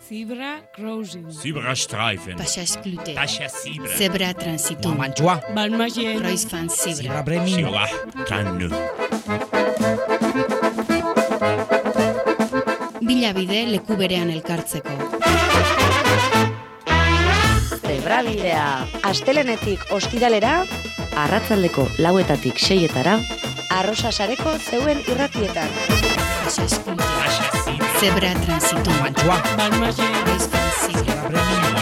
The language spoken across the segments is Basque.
Zebra crossing. Zebrastreifen. Passage clouté. Passage Zebra transitum. Mantua. Balmagien. Kreuzfahrt Zebra. Zebra Bremin. Zebra Kannu. Bilabide leku berean elkartzeko. Zebrabidea, astelenetik ostiralera, arratsaldeko 4etatik 6etara, Arrosasareko zeuen irratietan. Passage clouté. Passage Zebra transitum. Mantua. Balmagien. Kreuzfahrt Zebra. Zebra Bremin.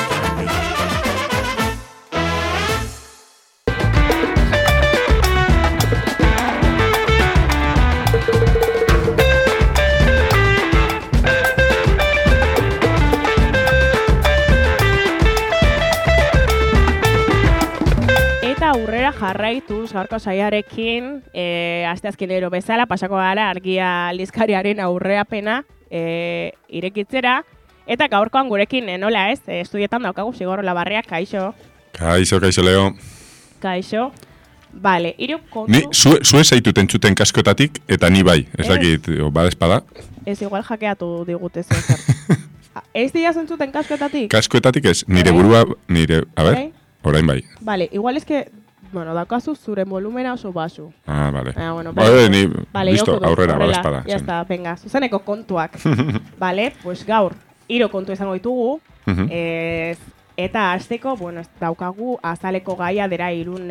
Aurrera jarraituz gaurko saiarekin, asteazkenero bezala pasako gara argia aldizkariaren aurreapena irekitzera, eta gaurkoan gurekin nola ez, estudietan daukagu Zigor Olabarria, kaixo. Kaixo, Leo. Kaixo. Vale, hiru kontu... Ni zue zaitut entzuten kaskoetatik, eta ni bai, ez dakit, badespada. Ez igual jakeatu digute zer. Ez dira zentzuten kaskoetatik? Kaskoetatik ez, nire burua, a ber, orain bai. Vale, igual es que... Bueno, daukazu zure volumena oso basu. Ah, vale. Bueno, vale, listo, aurrera, badespada. Ya está, venga, zuzeneko kontuak. Vale, pues gaur, hiru kontu izango ditugu. Eta hasteko, bueno, daukagu azaleko gaia dera Irun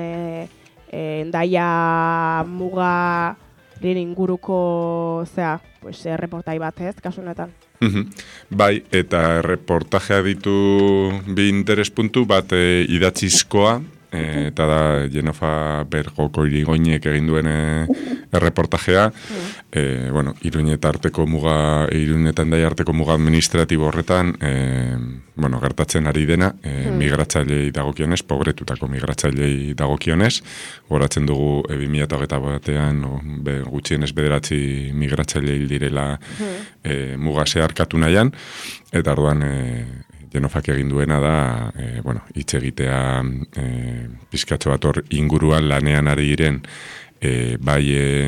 Hendaia mugaren inguruko, pues, reportai bat ez, kasu honetan. Bai, eta reportajea ditu bi interespuntu, bat idatzizkoa, eta da Jenofa Bergoko Irigoinek egin duen erreportajea, Iruñetan Hendaia arteko muga administratibo horretan, gertatzen ari dena, migratzailei dagokionez, pobretutako migratzailei dagokionez, goratzen dugu 2021an gutxienez 9 migratzailei direla muga zeharkatu nahian, eta orduan Jenofak egin duena da, hitz egitea pizkatxo bat hor inguruan lanean ari diren bai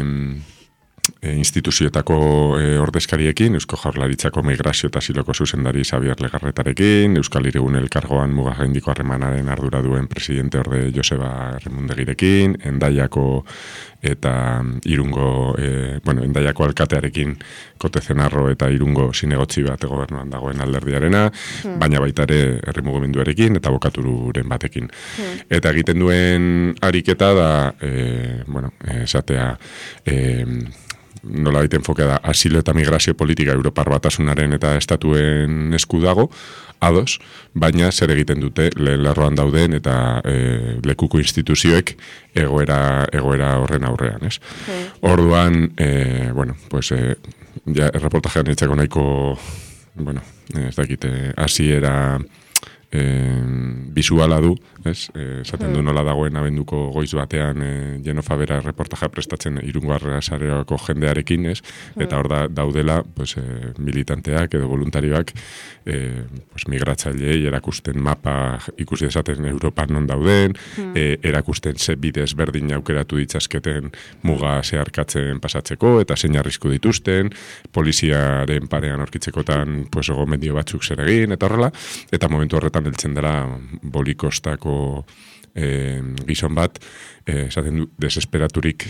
instituzioetako ordezkariekin, Eusko Jaurlaritzako Migrazio eta Asiloko zuzendari Xabier Legarretarekin, Euskal Hirigune Elkargoan muga gaindiko harremanaren ardura duen presidente orde Joseba Remundegirekin, Hendaiako eta Irungo, Hendaiako alkatearekin Kote Zenarro eta Irungo zinegotzi bat gobernuan dagoen alderdiarena, baina baita ere herri mugimenduarekin eta bokatururen batekin. Eta egiten duen ariketa da, esatea, nola baita enfokea da, asilo eta migrazio politika Europar Batasunaren eta estatuen esku dago, ados, baina zer egiten dute lehen lerroan dauden eta lekuko instituzioek egoera horren aurrean, ez? Orduan, erreportajean etzako nahiko, ez dakite, hasiera bisuala du, ez? Esaten du nola dagoen abenduko goiz batean Jenofa bera reportaja prestatzen Irungo Arrasareako jendearekin, ez? Eta hor daudela militanteak edo voluntarioak migratzailei erakusten mapa ikusi dezaten Europan non dauden, erakusten ze bide ezberdin aukeratu ditzazketen muga zeharkatzen pasatzeko eta zein arrisku dituzten, poliziaren parean aurkitzekotan gomendio batzuk zer egin, eta horrela, eta momentu horretan heltzen dela bolikostako gizon bat, esaten du desesperaturik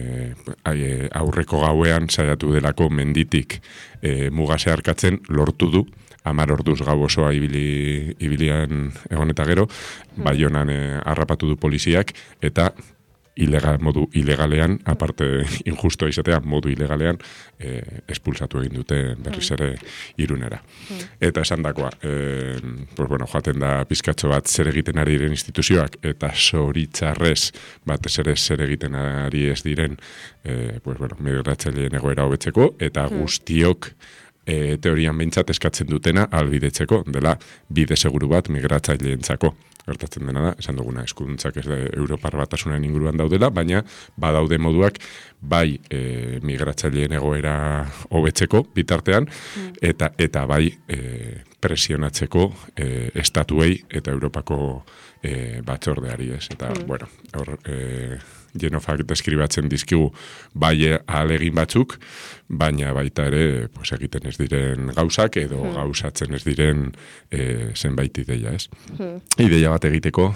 aurreko gauean saiatu delako menditik muga zeharkatzen lortu du, 10 orduz gau osoa ibilian egon eta gero, Baionan harrapatu du poliziak, eta modu ilegalean, aparte injustoa izatea, modu ilegalean espulsatu egin dute berriz ere Irunera. Eta esan dakoa, joaten da pizkatxo bat zer egiten ari diren instituzioak, eta zoritzarrez batez ere zer egiten ari ez diren migratzaileen egoera hobetzeko, eta guztiok teorian behintzat eskatzen dutena albidetzeko, dela bide seguru bat migratzaileentzako. Gertatzen dena da, esan duguna, eskuduntzak ez da Europar Batasunen inguruan daudela, baina badaude moduak bai migratzaileen egoera hobetzeko bitartean, eta bai presionatzeko estatuei eta Europako batzordeari ez. Eta, Genofak deskribatzen dizkigu bai ahalegin batzuk, baina baita ere pues, egiten ez diren gauzak edo gauzatzen ez diren zenbait ideia, ez? Ideia bat egiteko,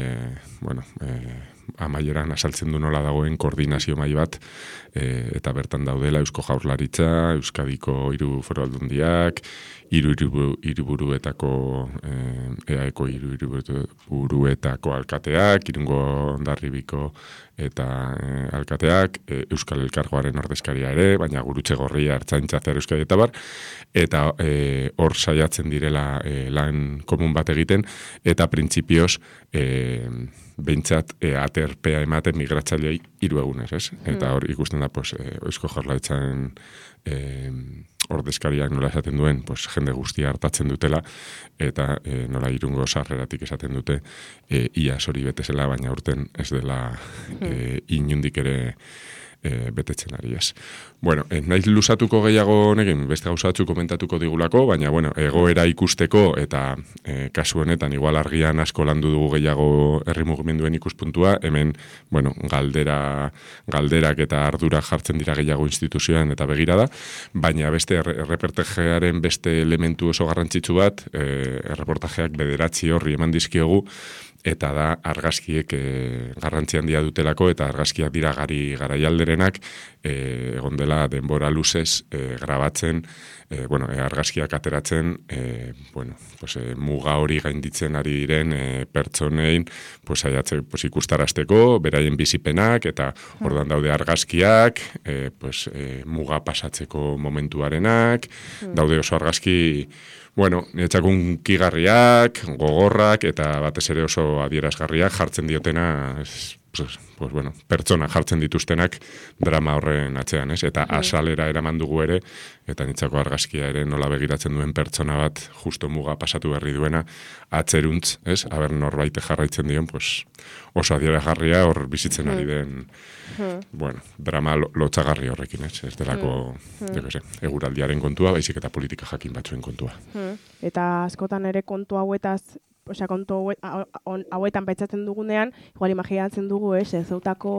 amaieran asaltzen du nola dagoen koordinazio mahai bat, eta bertan daudela Eusko Jaurlaritza, Euskadiko 3 foru aldundiak, 3 hiriburuetako EAeko 3 hiriburuetako alkateak, Irungo Hondarribiko eta alkateak, Euskal Elkargoaren ordezkaria ere, baina Gurutze Gorria, Ertzaintza, Zear Euskadi eta bar, eta hor saiatzen direla lan komun bat egiten, eta printzipioz behintzat aterpea ematen migratzaileei 3 egunez, ez? Eta hor ikusten da, Eusko Jaurlaritzaren ordezkariak nola esaten duen, jende guztia hartatzen dutela, eta nola Irungo sarreratik esaten dute, iaz hori betezela, baina urten ez dela inundik ere betetzen ari ez. Bueno, naiz luzatuko gehiago honekin, beste gauza batzuk komentatuko digulako, baina egoera ikusteko eta kasu honetan igual argian asko landu dugu gehiago herri mugimenduen ikuspuntua, hemen, galderak eta ardura jartzen dira gehiago instituzioan eta begirada, baina beste erreportajearen beste elementu oso garrantzitsu bat, erreportajeak 9 horri eman dizkiogu, eta da argazkiek garrantzi handia dutelako, eta argazkiak dira garaialderenak, egon dela denbora luzez grabatzen, argazkiak ateratzen, muga hori gainditzen ari diren pertsonein, ikustarazteko, beraien bizipenak, eta orduan daude argazkiak, muga pasatzeko momentuarenak, daude oso argazki, niretzako unkigarriak, gogorrak, eta batez ere oso adierazgarriak jartzen diotena, pertsona jartzen dituztenak drama horren atzean, ez? Eta asalera eraman dugu ere, eta niretzako argazkia ere nola begiratzen duen pertsona bat justo muga pasatu berri duena, atzeruntz, ez? Aber norbait jarraitzen dion, oso adierazgarria hor bizitzen ari den, drama lotzagarri horrekin, ez? Ez delako, eguraldiaren kontua, baizik eta politika jakin batzuen kontua. Eta askotan ere kontu hauetaz, kontu hauetan pentsatzen dugunean, igual imaginatzen dugu, ez zeutako,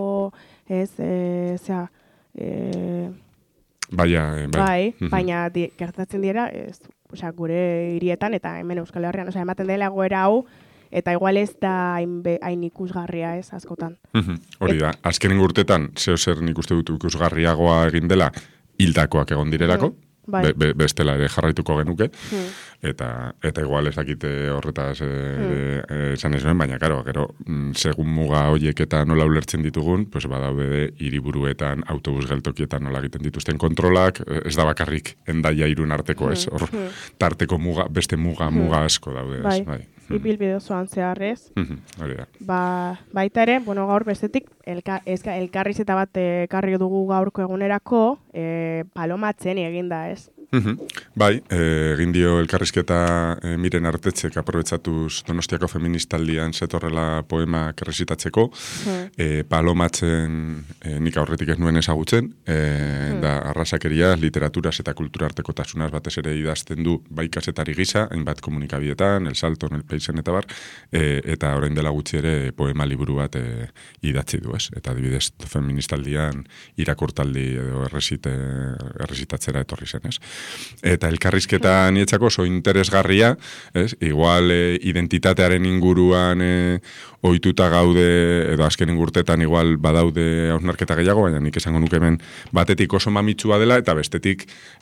baina gertatzen dira, gure hirietan, eta hemen Euskal Herrian, ematen dela egoera hau, eta igual ez da hain ikusgarria, ez, askotan. Hori da, azkenen urtetan, zer nik uste dut ikusgarriagoa egin dela, hildakoak egon direlako, bestela ere jarraituko genuke, eta igual ezakite horretaz esan ez nuen, baina gero, segun muga horiek eta nola ulertzen ditugun, badaude hiriburuetan, autobus geltokietan nola egiten dituzten kontrolak, ez da bakarrik Hendaia Irun arteko, ez, hor tarteko muga, beste muga asko daude, ez, bai. Ibilbide osoan zeharrez. Hori da. Baita ere, gaur bestetik, elkarrizketa bat ekarri dugu gaurko egunerako, Palomatzen eginda, ez? Bai, egin dio elkarrizketa Miren Artetzek aprobetxatuz Donostiako feministaldian zetorrela poemak errezitatzeko. Palomatzen nik aurretik ez nuen ezagutzen, da arrasakeria, literaturaz eta kultura artekotasunaz batez ere idazten du bai kazetari gisa, hainbat komunikabietan, El Salto, El Peixen eta bar, eta orain dela gutxi ere poema liburu bat idatzi du, ez? Eta adibidez feministaldian irakurtaldi edo errezitatzera etorri zen, ez? Eta elkarrizketa nietzako oso interesgarria, ez? Igual identitatearen inguruan ohituta gaude, edo azkenen urtetan igual badaude hausnarketa gehiago, baina nik esango nuke hemen batetik oso mamitsua dela, eta bestetik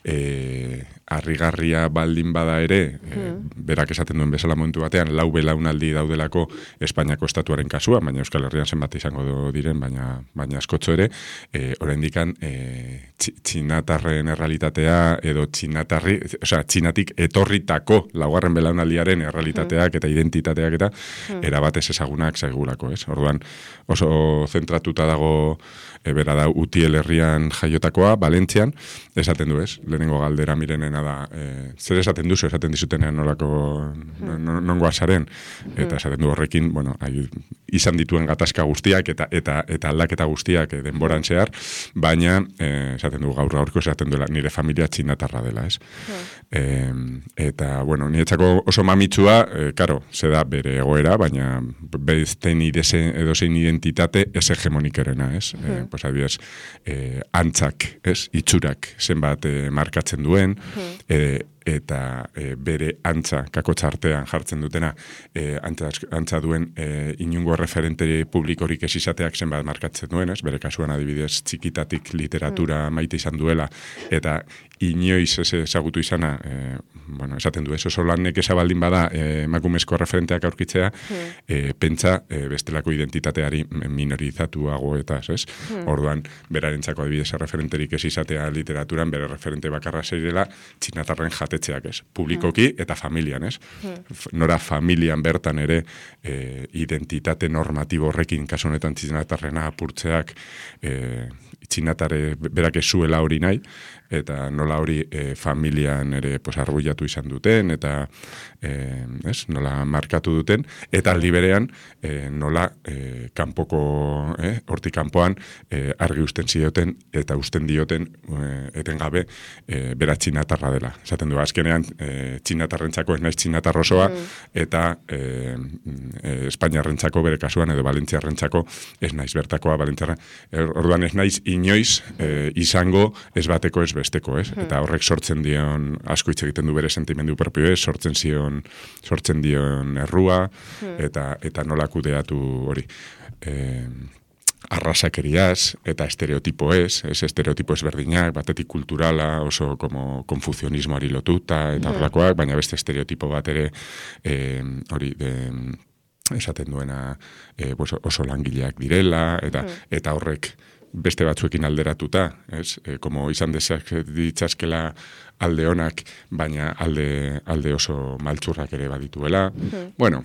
harrigarria baldin bada ere, berak esaten duen bezala momentu batean, 4 belaunaldi daudelako Espainiako estatuaren kasua, baina Euskal Herrian zenbat izango diren, baina askotxo ere, oraindikan txinatarren errealitatea, edo txinatik etorritako 4. belaunaldiaren errealitateak eta identitateak eta erabatez ezagunak zaigulako, ez? Orduan oso zentratuta dago bera da Utiel herrian jaiotakoa, Valentzian, esaten du, ez? Lehenengo galdera Mirenena da, zer esaten duzu, esaten dizutenean nolako nongoa zaren, eta esaten du horrekin, izan dituen gatazka guztiak eta aldaketa guztiak denboran zehar, baina esaten du gaurko esaten duela nire familia txinatarra dela, ez? Eta, bueno, niretzako oso mamitsua, karo, ze da bere egoera, baina bestein edozein identitate ez hegemonikerena, ez? Pues adibidez, antzak, ez? Itxurak zenbat markatzen duen, eta bere antza, kakotxa artean jartzen dutena, antza duen inungo referente publikorik ez izateak zenbat markatzen duen, ez? Bere kasuan adibidez txikitatik literatura maite izan duela, eta inoiz ez ezagutu izana, bueno, esaten du, ez oso lanek ezabaldin bada emakumezko referenteak aurkitzea, pentsa bestelako identitateari minorizatuago eta, ez? Orduan, berarentzako adibidez referenterik ez izatea literaturan, bere referente bakarra zeirela, txinatarren jatetxeak, ez? Publikoki eta familian, ez? Nora familian bertan ere identitate normatibo horrekin, kasu honetan txinatarrena apurtzeak, txinatare berak ez zuela hori nahi, eta nola hori familian ere arbuiatu izan duten, eta nola markatu duten, eta aldi berean nola kanpoko, hortik kanpoan argi usten zioten, eta usten dioten etengabe bera txinatarra dela. Esaten du, azkenean txinatarrentzako ez naiz txinatar osoa, eta Espainiarrentzako bere kasuan, edo Valentziarrentzako ez naiz bertakoa, Valentziarren. Orduan ez naiz inoiz izango ez bateko ez besteko, ez? Eta horrek sortzen dion, asko hitz egiten du bere sentimendu propio ez, sortzen dion errua, eta nola kudeatu hori. Arrasakeriaz eta estereotipo estereotipo ezberdinak, batetik kulturala, oso como konfuzionismoari lotuta, eta horlakoak, baina beste estereotipo bat ere, hori, esaten duena oso langileak direla, eta horrek beste batzuekin alderatuta, ez? Como izan ditzaskela alde honak, baina alde oso maltzurrak ere badituela. Bueno,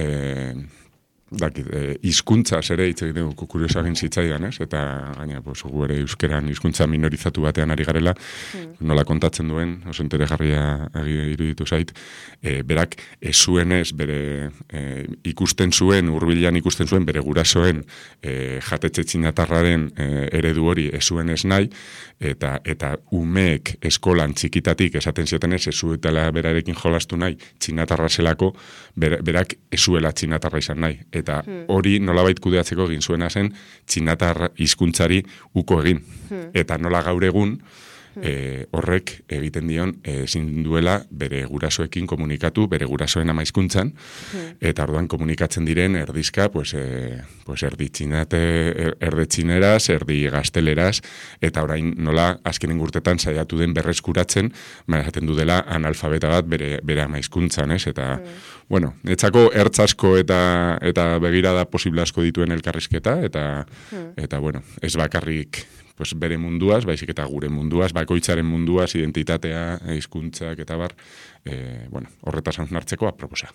hizkuntzaz ere hitz egiten kurioso egin zitzaidan, ez? Eta gaina gu ere euskeran hizkuntza minorizatu batean ari garela, nola kontatzen duen, oso interesgarria iruditu zait, berak ez zuenez bere ikusten zuen, hurbilean ikusten zuen bere gurasoen jatetxe txinatarraren eredu hori ez zuenez nahi, eta umeek eskolan txikitatik esaten zioten ez zuetela berarekin jolastu nahi, txinatarra zelako, berak ez zuela txinatarra izan nahi. Eta hori nolabait kudeatzeko egin zuena zen txinatar hizkuntzari uko egin. Eta nola gaur egun horrek egiten dion ezin duela bere gurasoekin komunikatu, bere gurasoen ama hizkuntzan, eta orduan komunikatzen diren erdizka, erdi txineraz, erdi gazteleraz, eta orain nola azkenen urtetan saiatu den berreskuratzen, esaten du dela analfabeta bat bere ama hizkuntzan, ez? Eta, bueno, etzako ertz asko eta begirada posible asko dituen elkarrizketa, eta bueno, ez bakarrik bere munduaz, baizik eta gure munduaz, bakoitzaren munduaz, identitatea, hizkuntzak eta bar, horretaz hartzeko aproposa.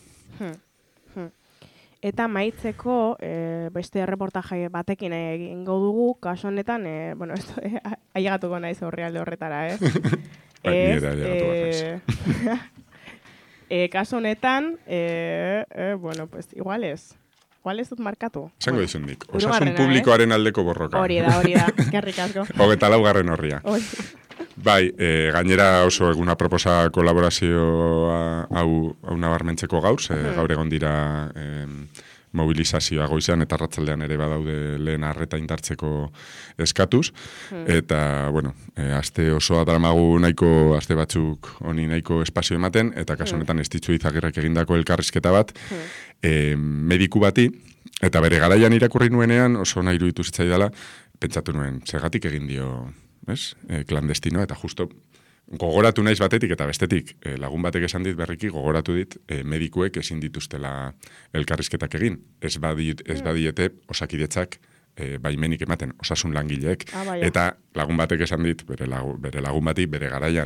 Eta maitzeko, beste reportaje batekin egingo dugu, kasu honetan, ailegatuko naiz horrialde horretara, Nire ailegatu bat naiz. Kasu honetan, igual ez. Igual ez dut markatu. Zango dizundik. Osasun publikoaren aldeko borroka. Hori da, eskerrik asko. 24. horria. Bai, gainera oso eguna proposa kolaborazioa hau nabarmentzeko gaur, gaur egon dira mobilizazioa goizean eta arratsaldean ere badaude lehen arreta indartzeko eskatuz. Eta, bueno, aste osoa daramagu nahiko, aste batzuk honi nahiko espazio ematen, eta kasu honetan Estitxu Izagirrek egindako elkarrizketa bat, mediku bati, eta bere garaian irakurri nuenean, oso nahi iruditu zitzaidala, pentsatu nuen, zergatik egin dio, klandestino, eta justo gogoratu naiz batetik eta bestetik lagun batek esan dit berriki gogoratu dit medikuek ezin dituztela elkarrizketak egin. Ez badiete Osakidetzak baimenik ematen, osasun langileek. Eta lagun batek esan dit, bere lagun bati, bere garaian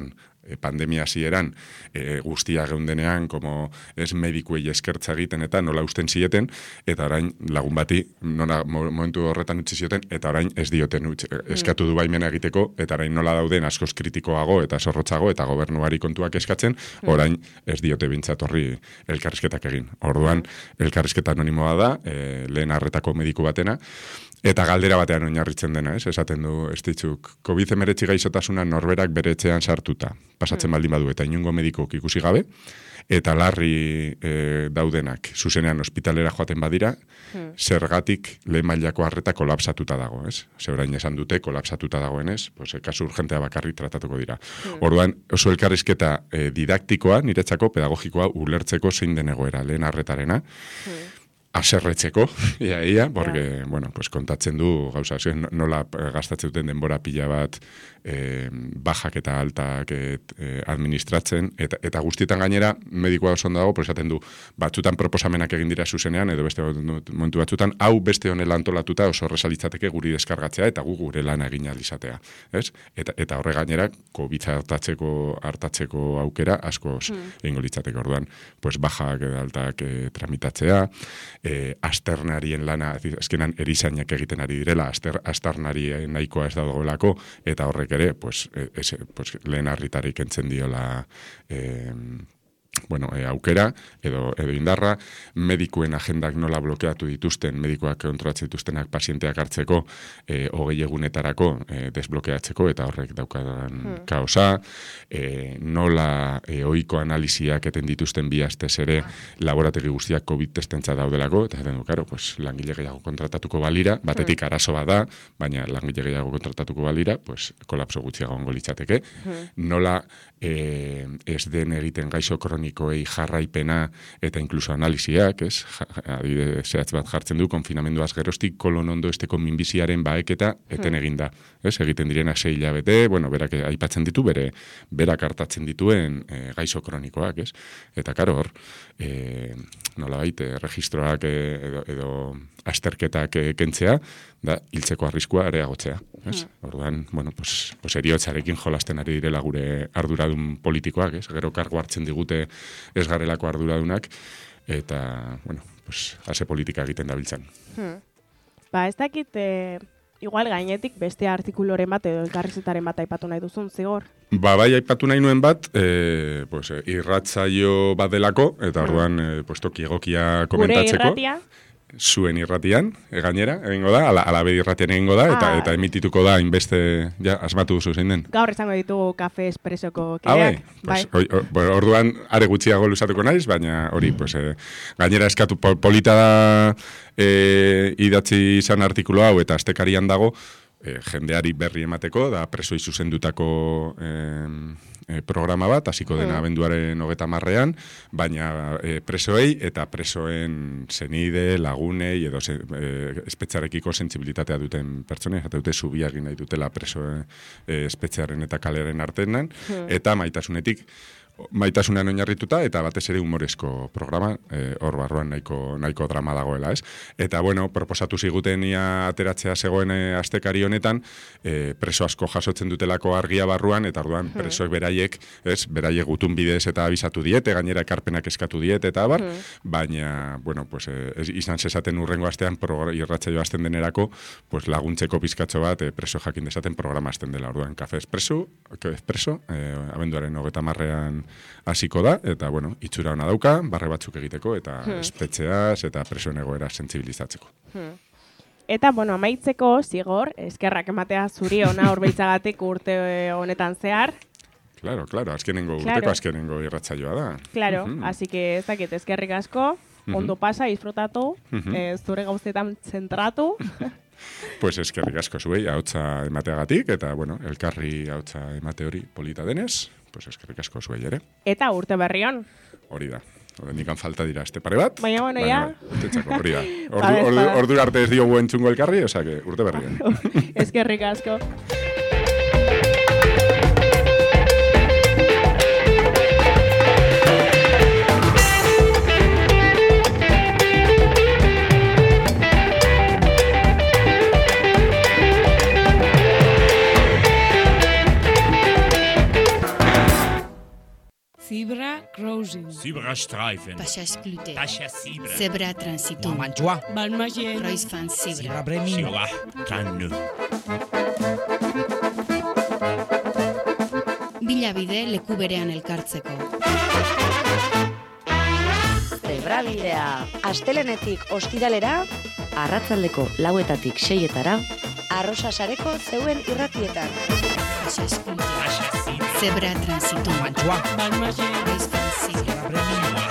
pandemia hasieran guztia geundenean, como ez medikuei eskertza egiten eta nola usten zieten, eta orain lagun bati momentu horretan utzi zioten, eta orain ez dioten eskatu du baimena egiteko, eta orain nola dauden askoz kritikoago eta zorrotzago, eta gobernuari kontuak eskatzen, orain ez diote bintzat horri elkarrizketak egin. Orduan, elkarrizketa anonimoa da, lehen arretako mediku batena, eta galdera batean oinarritzen dena, esaten du, ez ditzuk, COVID-19 gaixotasuna norberak bere etxean sartuta, pasatzen baldin badu, eta inungo medikok ikusi gabe, eta larri daudenak, zuzenean ospitalera joaten badira, zergatik lehen mailako arreta kolapsatuta dago, ez? Orain esan dute, kolapsatuta dagoenez, pues, kasu urgentea bakarri tratatuko dira. Orduan, oso elkarrizketa didaktikoa, niretzako pedagogikoa, ulertzeko zein den egoera, lehen arretarena, aserretzeko, ia, porque, bueno, pues kontatzen du gauza, nola gastatzen duten denbora pila bat bajak eta altak administratzen, eta guztietan gainera medikoa oso ondo dago, pero esaten du, batzutan proposamenak egin dira zuzenean, edo beste momentu batzutan, hau beste honela antolatuta oso horrezalitzateke guri deskargatzea, eta gure lana egin alizatea, ez? Eta horre gainera, COVID hartatzeko aukera, askoz egingo litzateke orduan, pues bajak eta altak tramitatzea, asternarien lana, azkenan erizainak egiten ari direla, asternari nahikoa ez dagoelako, eta horrek ere, pues lehen harritari kentzen diola aukera, edo indarra, medikuen agendak nola blokeatu dituzten, medikoak kontrolatzen dituztenak pazienteak hartzeko, 20 egunetarako desblokeatzeko, eta horrek daukadan kaosa, nola ohiko analiziak eten dituzten bi astez ere laborategi guztiak COVID testentza daudelako, eta zaten du, karo, pues, langile gehiago kontratatuko balira, batetik arazo bada, baina langile gehiago kontratatuko balira, pues, kolapso gutxiago ongo litzateke, nola ez den egiten gaixo kronikoei jarraipena eta inkluso analiziak, ez? Adibide zehatz bat jartzen du, konfinamenduaz geroztik kolon ondo esteko minbiziaren baeketa eten eginda, ez? Egiten direnak 6 hilabete, bueno, berak aipatzen ditu, berak hartatzen dituen gaixo kronikoak, ez? Eta karo hor, nolabait, registroak edo asterketak kentzea, da hiltzeko arriskua areagotzea. Orduan, bueno, pues eriotzarekin jolasten ari direla gure arduradun politikoak, ez? Gero kargo hartzen digute ez garelako arduradunak, eta, bueno, pues ase politika egiten dabiltzan. Ez dakit, igual gainetik beste artikuloren bat edo elkarrizketaren bat aipatu nahi duzun, zigor? Bai, aipatu nahi nuen bat, irratsaio bat delako, eta orduan, toki egokia komentatzeko. Gure irratia? Zuen irratian, gainera, egingo da, alabe irratian egingo da, eta emitituko da, inbeste, ja, asmatu duzu zein den. Gaur izango ditugu kafe espressoko kideak. Bai. Orduan, are gutxiago luzatuko naiz, baina hori, gainera eskatu polita da idatzi izan artikulu hau, eta astekarian dago, jendeari berri emateko, da presoi zuzendutako programa bat, hasiko dena abenduaren 30ean, baina presoei eta presoen zenide, lagunei, edo espetxarekiko sentsibilitatea duten pertsonei, eta dute zubia egin nahi dutela preso espetxearen eta kalearen artenan, eta maitasunean oinarrituta, eta batez ere humorezko programa, hor barruan nahiko drama dagoela, ez? Eta, bueno, proposatu ziguten ia ateratzea zegoen astekari honetan, preso asko jasotzen dutelako argia barruan, eta orduan presoek beraiek gutun bidez eta abisatu diete, gainera ekarpenak eskatu diete, eta abar, baina, bueno, pues, izan zezaten urrengo astean, irratsaio hasten denerako, pues, laguntzeko pizkatxo bat, preso jakin dezaten programa hasten dela, orduan, kafe espresso, abenduaren 30ean hasiko da, eta, bueno, itxura ona dauka, barre batzuk egiteko, eta espetxeaz, eta presoen egoera sentsibilizatzeko. Eta, bueno, amaitzeko, zigor, eskerrak ematea zuri ona horbiltzagatik urte honetan zehar. Claro, urteko azkenengo irratsaioa da. Claro, así que ez dakit eskerrik asko, ondo pasa, disfrutatu, zure gauzetan zentratu. Pues eskerrik asko zuei, ahotsa emateagatik, eta, bueno, elkarri ahotsa emate hori polita denez, pues eskerrik asko zuei ere. Eta urte berrion. Hori da. Nikan falta dira este pare bat. Baina, bueno, ya. Hori da. Ordu arte ez diogu entzungo elkarri, osea que urte berrion. Eskerrik asko. Zebra crossing. Zebrastreifen. Passage clouté. Tascha Zebra. Zebra transitum. Mantxoa. Balmagien. Kreuzfahrt Zebra. Zebra bremino. Zioa. Kannu. Bilabide leku berean elkartzeko. Zebrabidea. Astelenetik ostiralera, Arratsaldeko 4:00 6:00 Arrosa sareko zeuen irratietan. Passage clouté. Tascha Zebra. Zebra transitum. Mantxoa. Balmagien. Kreuzfahrt Zebra. Zebra bremino.